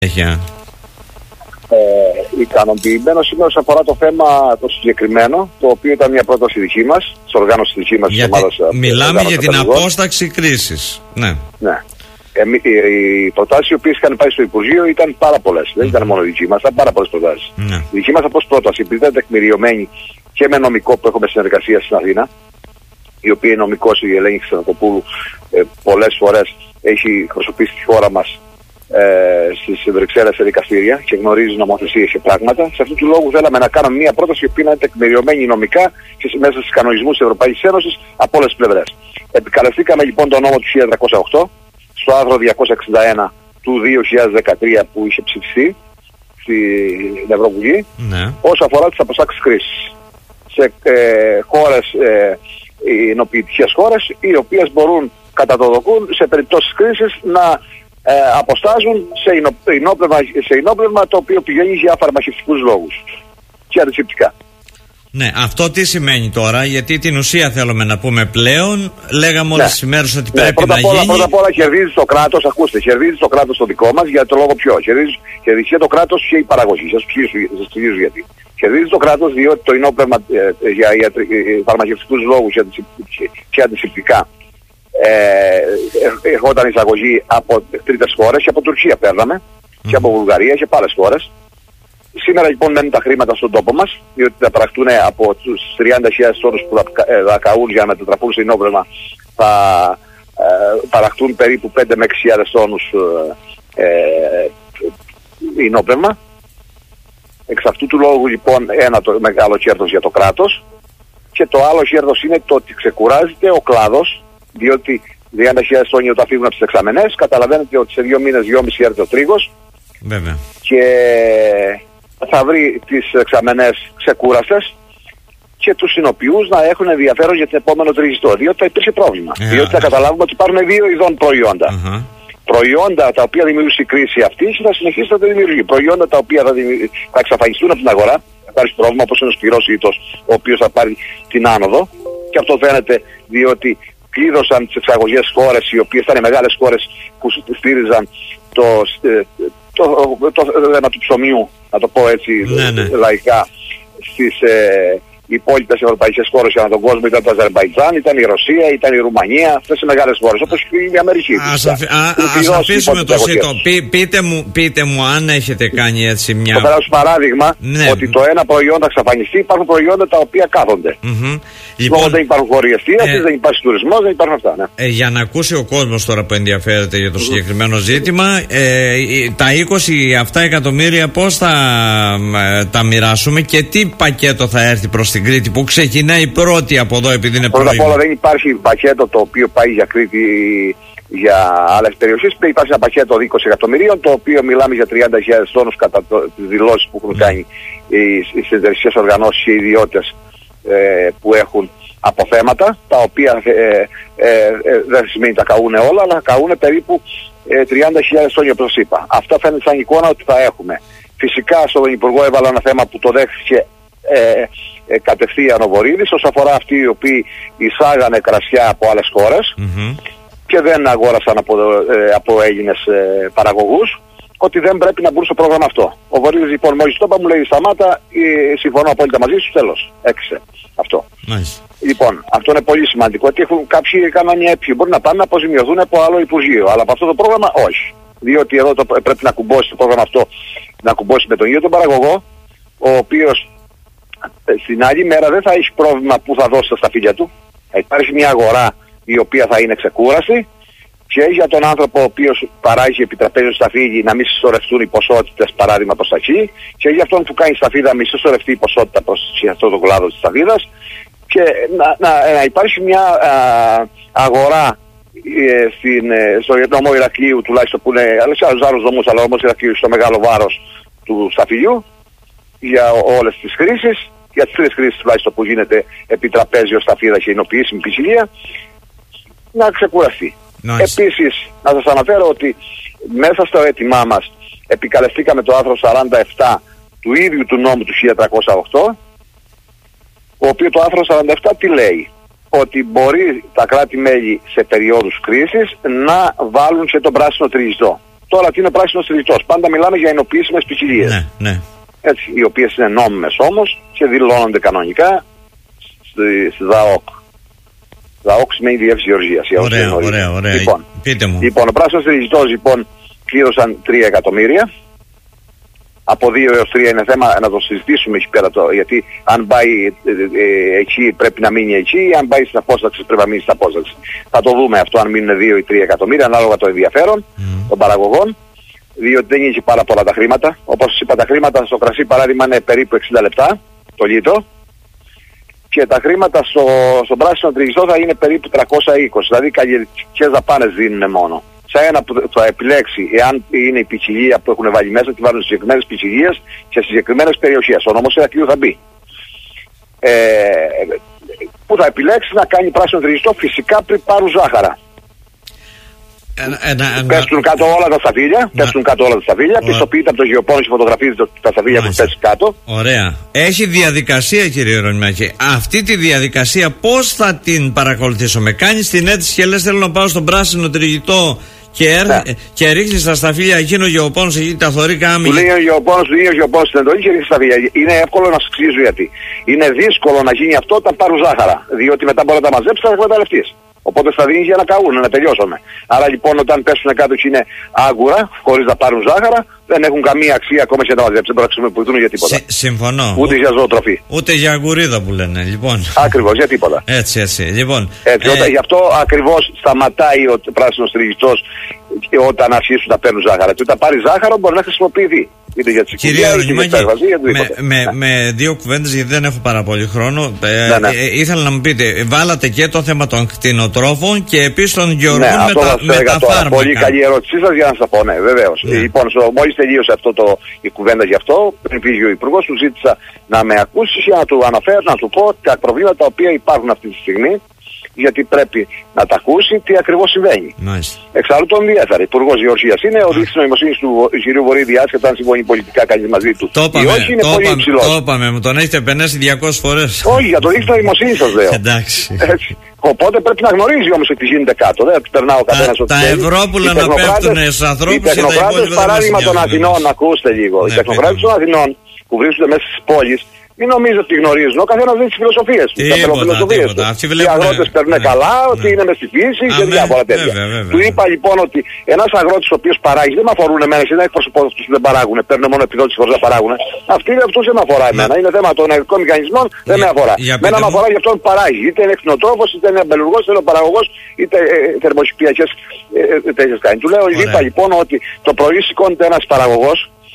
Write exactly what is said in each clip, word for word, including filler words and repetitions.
Yeah. Ε, ικανοποιημένο σήμερα όσον αφορά το θέμα το συγκεκριμένο, το οποίο ήταν μια πρόταση δική μας, της οργάνωσης δική μας. Γιατί ομάδας, μιλάμε για την απόσταξη κρίσης. Ναι. Ναι. Ε, οι προτάσεις οι οποίες είχαν πάει στο Υπουργείο ήταν πάρα πολλές. Mm. Δεν ήταν μόνο δική μας, ήταν πάρα πολλές προτάσεις. Mm. Η δική μας απλώς πρόταση, επειδή ήταν τεκμηριωμένη και με νομικό που έχουμε συνεργασία στην Αθήνα, η οποία είναι νομικός, η Ελένη Ξενοκοπούλου, ε, πολλές φορές έχει προσωπήσει τη χώρα μας ε, στις Βρυξέλλες σε δικαστήρια και γνωρίζει νομοθεσίες και πράγματα. Σε αυτού του λόγου θέλαμε να κάνουμε μια πρόταση η οποία είναι τεκμηριωμένη νομικά και μέσα στους κανονισμούς της Ευρωπαϊκής Ένωσης από όλες τις πλευρές. Επικαλεστήκαμε λοιπόν τον νόμο του χίλια τριακόσια οκτώ στο άρθρο διακόσια εξήντα ένα του δύο χιλιάδες δεκατρία που είχε ψηφιστεί στην Ευρωβουλή, ναι, όσο αφορά τις αποστάξεις κρίσης σε ε, χώρες, ε, εινοποιητικές χώρες, οι οποίες μπορούν κατά το δοκούν σε περιπτώσεις κρίσης να ε, αποστάζουν σε, εινο, εινόπνευμα, σε εινόπνευμα το οποίο πηγαίνει για φαρμακευτικούς λόγους και αντισηπτικά. Ναι, αυτό τι σημαίνει τώρα, γιατί την ουσία θέλουμε να πούμε πλέον. Λέγαμε όλες τις ημέρες ότι ναι, πρέπει πρώτα να όλα, γίνει. Πρώτα απ' όλα κερδίζει το κράτος, ακούστε, κερδίζει το κράτος το δικό μας για το λόγο ποιο. Κερδίζει, κερδίζει και το κράτος και η παραγωγή. Σας εξηγήσω γιατί. Κερδίζει το κράτος διότι το εινόπνευμα ε, για ιατρι, ε, φαρμακευτικούς λόγους και αντισηπτικά ε, ερχόταν εισαγωγή από τρίτες χώρες και από Τουρκία παίρναμε mm. και από Βουλγαρία και από άλλες χώρες. Σήμερα λοιπόν μένουν τα χρήματα στον τόπο μας, διότι θα παραχτούν από τους τριάντα χιλιάδες τόνους που θα καούν για να μετατραπούν σε εινόπνευμα, θα ε, παραχτούν περίπου πέντε με έξι χιλιάδες τόνους ε, ε, εινόπνευμα. Εξ αυτού του λόγου λοιπόν ένα το μεγάλο κέρδος για το κράτος και το άλλο κέρδος είναι το ότι ξεκουράζεται ο κλάδος, διότι τριάντα χιλιάδες τόνοι όταν φύγουν από τις δεξαμενές, καταλαβαίνετε ότι σε δύο μήνες, δυόμισι έρθει ο τρίγος. Βέβαια. Και θα βρει τις εξαμενές ξεκούραστες και τους συνοποιούς να έχουν ενδιαφέρον για την επόμενο τριγιστό, διότι θα υπήρχε πρόβλημα. Yeah. Διότι θα καταλάβουμε ότι υπάρχουν δύο ειδών προϊόντα. Uh-huh. Προϊόντα τα οποία δημιουργούν η κρίση αυτή και θα συνεχίσει να τα δημιουργεί. Προϊόντα τα οποία θα, δημιουργ... θα εξαφανιστούν από την αγορά. Θα υπάρχει πρόβλημα όπως είναι ο σκληρός ήτος, ο οποίος θα πάρει την άνοδο. Και αυτό φαίνεται διότι κλείδωσαν τις εξαγωγές χώρες, οι οποίες ήταν οι μεγάλες χώρες που στήριζαν το. Το, το, το θέμα του ψωμιού, να το πω έτσι ναι, ναι. λαϊκά, στις ε, υπόλοιπες ευρωπαϊκές χώρες ανά τον κόσμο. Ήταν το Αζερμπαϊτζάν, ήταν η Ρωσία, ήταν η Ρουμανία, αυτές οι μεγάλες χώρες, όπως και η Αμερική. Ας, αφ, α, ας αφήσουμε το σύντο. Πεί, πείτε, μου, πείτε μου αν έχετε κάνει έτσι μια... Θα περάσω παράδειγμα ναι. ότι το ένα προϊόν θα εξαφανιστεί, υπάρχουν προϊόντα τα οποία κάθονται. Mm-hmm. Λοιπόν, δεν υπάρχουν χώροι εστίασης, ε, δεν υπάρχει τουρισμός, δεν υπάρχουν αυτά. Ναι. Ε, για να ακούσει ο κόσμος τώρα που ενδιαφέρεται για το mm-hmm. συγκεκριμένο ζήτημα, ε, τα είκοσι αυτά εκατομμύρια πώς θα ε, τα μοιράσουμε και τι πακέτο θα έρθει προς την Κρήτη που ξεκινάει πρώτη από εδώ επειδή είναι πρώτα απ' όλα δεν υπάρχει πακέτο το οποίο πάει για Κρήτη για άλλες περιοχές. Υπάρχει ένα πακέτο είκοσι εκατομμυρίων το οποίο μιλάμε για τριάντα χιλιάδες τόνους κατά το, τις δηλώσεις που έχουν κάνει οι, οι συνεταιριστικές οργανώσεις και οι ιδιώτες ε, που έχουν αποθέματα, τα οποία ε, ε, ε, δεν σημαίνει τα καούνε όλα, αλλά καούνε περίπου ε, τριάντα χιλιάδες τόνοι όπως είπα. Αυτό φαίνεται σαν εικόνα ότι θα έχουμε. Φυσικά στον Υπουργό έβαλα ένα θέμα που το δέχτηκε ε, ε, κατευθείαν ο Βορύδης όσον αφορά αυτοί οι οποίοι εισάγανε κρασιά από άλλες χώρες mm-hmm. και δεν αγόρασαν από, ε, από Έλληνες ε, παραγωγούς, ότι δεν πρέπει να μπουν στο πρόγραμμα αυτό. Ο Βορύδης λοιπόν μόλις το είπα μου λέει σταμάτα, ε, συμφωνώ απόλυτα μαζί σου, τέλος. Έκλεισε αυτό. Nice. Λοιπόν, αυτό είναι πολύ σημαντικό, ότι έχουν κάποιοι έκαναν μια έπιη, μπορεί να πάνε να αποζημιωθούν από άλλο Υπουργείο, αλλά από αυτό το πρόγραμμα όχι. Διότι εδώ το, πρέπει να κουμπώσει το πρόγραμμα αυτό, να κουμπώσει με τον ίδιο τον παραγωγό, ο οποίος στην άλλη μέρα δεν θα έχει πρόβλημα που θα δώσει στα σταφύλια του. Θα υπάρχει μια αγορά η οποία θα είναι ξεκούραστη και για τον άνθρωπο ο οποίος παράγει επιτραπέζιο σταφύλι να μην συσσωρευτούν οι ποσότητες παράδειγμα προς τα εκεί και για αυτόν που κάνει σταφύλα να μην συσσωρευτεί η ποσότητα προς αυτό το κλάδο της σταφύλας και να, να, να υπάρχει μια α, αγορά ε, στην, ε, στο νομό Ηρακλείου τουλάχιστον που είναι σε άλλους άλλους νομούς αλλά όμως Ηρακλείου στο μεγάλο βάρος του σταφυλιού για όλες τις χρήσεις, για τις τρεις χρήσεις τουλάχιστον που γίνεται επιτραπέζιο σταφύλα και εινοποιήσιμη ποικιλία να ξεκουραστεί. Nice. Επίσης, να σας αναφέρω ότι μέσα στο αίτημά μας επικαλεστήκαμε το άρθρο σαράντα επτά του ίδιου του νόμου του χίλια τριακόσια οκτώ, ο οποίο το άρθρο σαράντα επτά τι λέει? Ότι μπορεί τα κράτη-μέλη σε περιόδους κρίσης να βάλουν και τον πράσινο τριγιστό. Τώρα τι είναι πράσινος τριγιστός? Πάντα μιλάμε για ενοποιήσιμες ποικιλίες. Ναι, ναι. Έτσι, οι οποίες είναι νόμιμες όμως και δηλώνονται κανονικά στη, στη ΔΑΟΚ. ΔΑΟΚ σημαίνει Διεύθυνση Γεωργίας. Ωραία, ωραία, ωραία. Λοιπόν, πείτε μου. Λοιπόν, ο πράσινος τριγιστός λοιπόν κλήρωσαν τρία εκατομμύρια. Από δύο έως τρία είναι θέμα να το συζητήσουμε εκεί πέρα, το, γιατί αν πάει ε, ε, εκεί πρέπει να μείνει εκεί, αν πάει στην απόσταξη πρέπει να μείνει στην απόσταξη. Θα το δούμε αυτό αν μείνουν δύο ή τρία εκατομμύρια ανάλογα το ενδιαφέρον mm. των παραγωγών, διότι δεν είναι πάρα πολλά τα χρήματα. Όπως σας είπα, τα χρήματα στο κρασί παράδειγμα είναι περίπου εξήντα λεπτά το λίτρο και τα χρήματα στο, στον πράσινο τριγιστό θα είναι περίπου τριακόσια είκοσι, δηλαδή καλλιεργικές δαπάνες δίνουν μόνο. Σε ένα που θα επιλέξει, εάν είναι η ποικιλία που έχουν βάλει μέσα, τη βάλουν σε συγκεκριμένες ποικιλίες και σε συγκεκριμένες περιοχές. Ο νόμος Ηρακλείου θα μπει. Ε, που θα επιλέξει να κάνει πράσινο τριγιστό φυσικά πριν πάρουν ζάχαρα. Πέφτουν κάτω όλα τα σταφύλια, πέφτουν κάτω όλα τα σταφύλια, πιστοποιείται από το γεωπόνος και φωτογραφίζεται τα σταφύλια που πέσει κάτω. Ωραία. Έχει διαδικασία, κύριε Ρωνιμάκη. Αυτή τη διαδικασία πώς θα την παρακολουθήσουμε? Κάνεις την αίτηση και λες θέλω να πάω στον πράσινο τριγητό και, έρ... ναι. και ρίχνεις τα σταφύλια εκείνο ο γεωπόνος εκεί, τα θωρεί κάμι. Του λέει ο γεωπόνος, του λέει ο γεωπόνος στην εντολή και ρίχνει τα σταφύλια. Είναι εύκολο να σας εξηγήσω γιατί. Είναι δύσκολο να γίνει αυτό όταν πάρουν ζάχαρα. Διότι μετά μπορεί να τα μαζέψει, θα τα εκμεταλλευτείς. Οπότε θα δίνει για να καούν, να τελειώσουμε. Άρα λοιπόν όταν πέσουν κάτω και είναι άγκουρα, χωρίς να πάρουν ζάχαρα, δεν έχουν καμία αξία ακόμα και να τα μαζέψουν. Δεν μπορούν να χρησιμοποιηθούν για τίποτα. Συ, συμφωνώ. Ούτε για ζωοτροφή. Ούτε για αγκουρίδα που λένε. Λοιπόν. Ακριβώς, για τίποτα. Έτσι, έτσι. Λοιπόν, έτσι ε... όταν, γι' αυτό ακριβώς σταματάει ο πράσινος τριγιστός όταν αρχίσουν να παίρνουν ζάχαρα. Και όταν πάρει ζάχαρο μπορεί να χρησιμοποιηθεί. Είτε για Κυρία Ρωνιμάκη, με, με, με δύο κουβέντες, γιατί δεν έχω πάρα πολύ χρόνο. Ε, ναι, ναι. Ε, ήθελα να μου πείτε, βάλατε και το θέμα των κτηνοτρόφων και επίσης των γεωργών ναι, με, τα, με τα φάρμακα. Πολύ καλή ερώτησή σας για να σας πω, ναι, βεβαίως. Ναι. Λοιπόν, μόλις τελείωσε αυτό το, η κουβέντα γι' αυτό, πριν πήγε ο Υπουργός, του ζήτησα να με ακούσει και να του αναφέρω, να του πω τα προβλήματα τα οποία υπάρχουν αυτή τη στιγμή. Γιατί πρέπει να τα ακούσει τι ακριβώς συμβαίνει. Μάλιστα. Εξάλλου τον ενδιαφέρει. Υπουργός Γεωργίας είναι, ο δείκτης νοημοσύνης του κ. Βορύδη, άσχετα αν συμφωνεί πολιτικά κανείς μαζί του. Το είπαμε, όχι, είναι το πολύ είπαμε, υψηλός. Το είπαμε, μου τον έχετε επενέσει διακόσιες φορές. Όχι, για το δείκτη νοημοσύνης σας λέω. Εντάξει. Έτσι. Οπότε πρέπει να γνωρίζει όμως ότι γίνεται κάτω. Δεν περνάω ο καθένας ότι. Τα ευρώπουλα να πέφτουν στους ανθρώπους. Οι τεχνοκράτες, παράδειγμα των Αθηνών, ακούστε λίγο. Οι τεχνοκράτες των Αθηνών που βρίσκονται μέσα στις πόλεις. Μην νομίζω ότι γνωρίζουν. Ο καθένας δίνει τις φιλοσοφίες του. Τα φιλοσοφίες του. Οι αγρότες παίρνουν ναι, καλά, ναι. ότι είναι μες στη φύση και διάφορα τέτοια. Βέβαια, βέβαια. Του είπα λοιπόν ότι ένας αγρότης ο οποίος παράγει δεν με αφορούν εμένα και δεν εκπροσωπώ αυτούς που δεν παράγουν. Παίρνουν μόνο επιδότηση χωρίς να παράγουν. Αυτοί αυτούς δεν με αφορά εμένα. Είναι θέμα των ενεργικών μηχανισμών, δεν με αφορά. Μένα με αφορά για αυτόν που παράγει. Είτε είναι κτηνοτρόφος, είτε είναι αμπελουργός, είτε είναι παραγωγός, είτε θερμοσυπιακές τέτοιες κάνει. Του λέω, είπα λοιπόν ότι το πρωί σηκώνεται ένας παραγωγός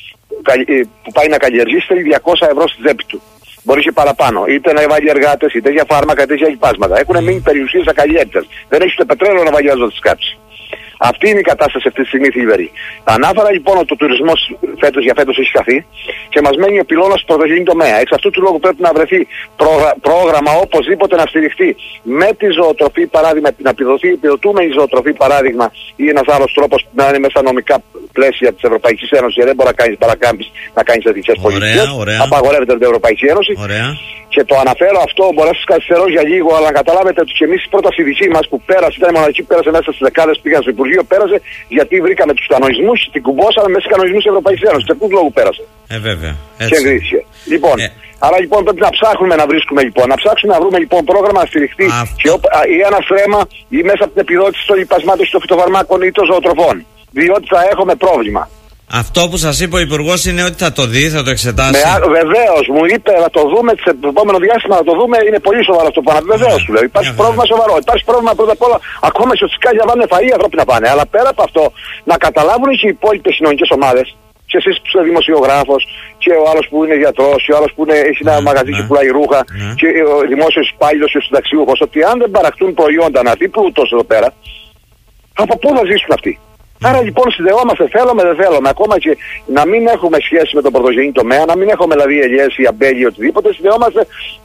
που πάει να καλλιεργήσει θέλει διακόσια ευρώ στη τσέπη του. Μπορεί και παραπάνω. Είτε να βάλει εργάτες, είτε για φάρμακα, είτε για λοιπάσματα. Έχουν μείνει περιουσίες ακαλλιέργητες. Δεν έχει ούτε πετρέλαιο να βάλει να τις κάψει. Αυτή είναι η κατάσταση αυτή τη στιγμή θλιβερή. Ανάφερα λοιπόν ότι ο τουρισμός φέτος για φέτος έχει χαθεί και μας μένει ο πυλώνας του πρωτογενή τομέα. Εξ αυτού του λόγου πρέπει να βρεθεί πρόγρα, πρόγραμμα οπωσδήποτε να στηριχθεί με τη ζωοτροφή παράδειγμα, να επιδοθεί επιδοτούμενη ζωοτροφή παράδειγμα ή ένας άλλος τρόπος να είναι μέσα νομικά πλαίσια της Ευρωπαϊκής Ένωσης. Δεν μπορεί να κάνεις παρακάμπης, να κάνεις εθνικές πολιτικές. Απαγορεύεται από την Ευρωπαϊκή Ένωση. Ωραία. Και το αναφέρω αυτό, μπορώ να σας καθυστερώ για λίγο, αλλά να καταλάβετε ότι και εμείς η πρόταση δική μας που πέρασε, ήταν η μοναδική που πέρασε μέσα στις δεκάδες, πήγαν στο Υπουργείο, πέρασε γιατί βρήκαμε τους κανονισμούς, την κουμπώσαμε μέσα στους κανονισμούς της Ευρωπαϊκής Ένωσης. Και πού λόγου πέρασε. Ε, βέβαια. Έτσι. Και εγκρίθηκε. Λοιπόν, ε. άρα λοιπόν πρέπει να ψάχνουμε να βρίσκουμε λοιπόν, να ψάξουμε να βρούμε λοιπόν πρόγραμμα να στηριχθεί και ο, ή ένα στρέμμα ή μέσα από την επιδότηση των λοιπασμάτων των φυτοφαρμάκων ή των ζωοτροφών. Διότι θα έχουμε πρόβλημα. Αυτό που σας είπε ο Υπουργός είναι ότι θα το δει, θα το εξετάσει. Βεβαίως, μου είπε να το δούμε το επόμενο διάστημα, να το δούμε. Είναι πολύ σοβαρό αυτό που πάνε. Βεβαίως, του λέω. Υπάρχει yeah, πρόβλημα yeah. σοβαρό. Υπάρχει πρόβλημα πρώτα απ' όλα. Ακόμα και ότι σκάλια βάλουν φαΐ, οι άνθρωποι να πάνε. Αλλά πέρα από αυτό, να καταλάβουν και οι υπόλοιπες κοινωνικές ομάδες. Και εσείς που είστε δημοσιογράφος, και ο άλλος που είναι γιατρός, και ο άλλος που είναι, έχει ένα yeah, μαγαζί yeah. και πουλάει ρούχα, yeah. και ο δημόσιος υπάλληλος και ο συνταξιούχος, ότι αν δεν παραχτούν προϊόντα να δει πλούτος εδώ πέρα, από πού θα ζήσουν αυτοί. Άρα λοιπόν συνδεόμαστε, θέλουμε, δεν θέλουμε, ακόμα και να μην έχουμε σχέση με τον πρωτογενή τομέα, να μην έχουμε δηλαδή ελιές ή αμπέλι ή οτιδήποτε, συνδεόμαστε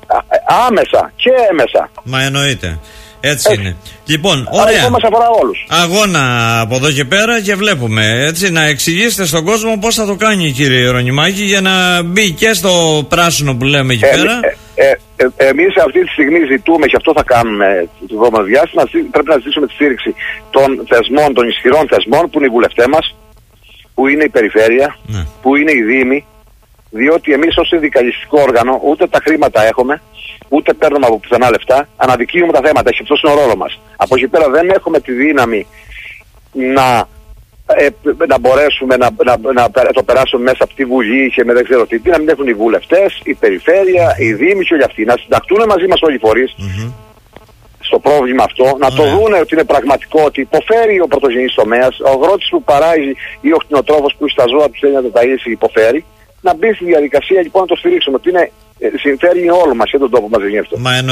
άμεσα και έμεσα. Μα εννοείται. Έτσι, έτσι είναι. Λοιπόν, ωραία. Άρα, μας αφορά όλους. Αγώνα από εδώ και πέρα και βλέπουμε. Έτσι, να εξηγήσετε στον κόσμο πώς θα το κάνει, κύριε Ρωνιμάκη, για να μπει και στο πράσινο που λέμε εκεί ε, πέρα. Ε, ε, ε, εμείς αυτή τη στιγμή ζητούμε, και αυτό θα κάνουμε το επόμενο διάστημα, πρέπει να ζητήσουμε τη στήριξη των θεσμών, των ισχυρών θεσμών που είναι οι βουλευτές μας, που είναι η περιφέρεια, ναι. που είναι οι δήμοι, διότι εμείς ως συνδικαλιστικό όργανο ούτε τα χρήματα έχουμε, ούτε παίρνουμε από πουθενά λεφτά, αναδεικνύουμε τα θέματα, και αυτός είναι ο ρόλος μας. Από εκεί πέρα δεν έχουμε τη δύναμη να, ε, να μπορέσουμε να, να, να, να το περάσουμε μέσα από τη Βουλή και με δεν ξέρω τι, να μην έχουν οι βουλευτές, η περιφέρεια, οι δήμοι και όλοι αυτοί, να συνταχτούν μαζί μας όλοι οι φορείς mm-hmm. στο πρόβλημα αυτό, να το δούνε ότι είναι πραγματικό, ότι υποφέρει ο πρωτογενής τομέας, ο αγρότης που παράγει ή ο κτηνοτρόφος που στα ζώα του θέλει να τα ταΐσει υποφέρει, να μπει στη διαδικασία λοιπόν να το στηρίξουμε, ότι είναι, συμφέρει όλο μας και τον τόπο μας, δεν είναι αυτό.